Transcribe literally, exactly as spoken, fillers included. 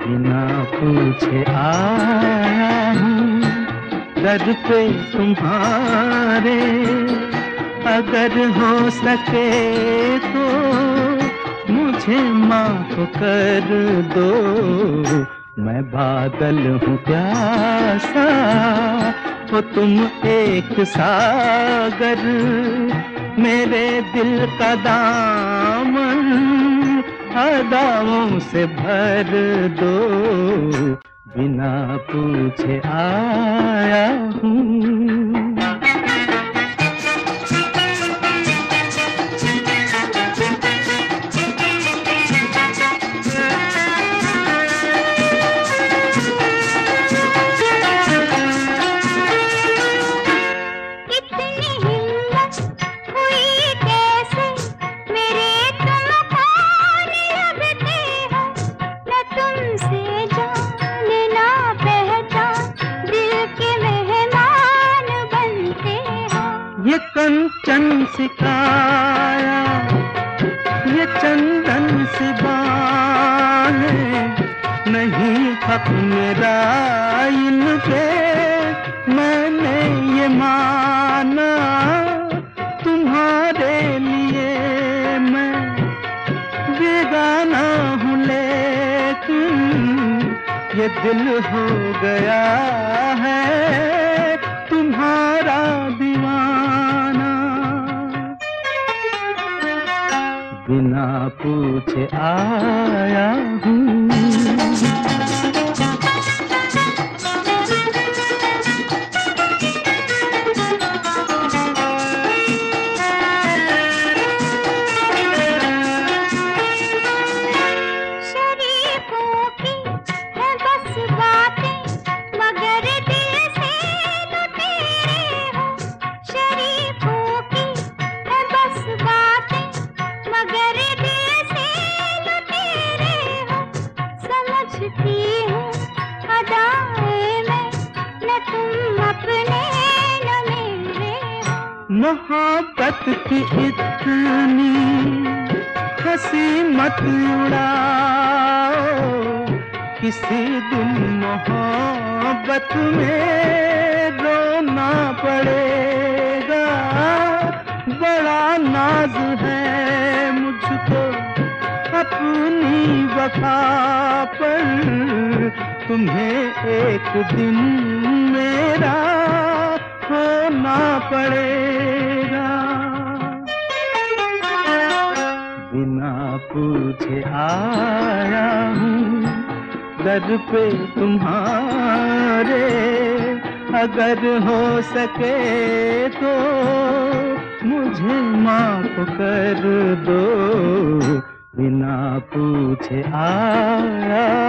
बिना पूछे आया हूँ दर पे तुम्हारे, अगर हो सके तो मुझे माफ कर दो। मैं बादल हूँ प्यासा, हो तुम एक सागर, मेरे दिल का दामन अदाओं से भर दो। बिना पूछे आया हूँ। ये कंचन सिकाया, ये चंदन सी बाहें, नहीं हक मेरा इन पे, मैंने ये माना तुम्हारे लिए मैं बेगाना हूँ, लेकिन ये दिल हो गया है तुम्हारा दीवाना। बिना पूछे आया हूँ। मोहब्बत की इतनी हंसी मत उड़ाओ, किसी दिन मोहब्बत में रोना पड़ेगा। बड़ा नाज है मुझको अपनी वफा पर, तुम्हें एक दिन मेरा होना पड़ेगा। बिना पूछे आया हूँ दर पे तुम्हारे, अगर हो सके तो मुझे माफ कर दो। बिना पूछे आया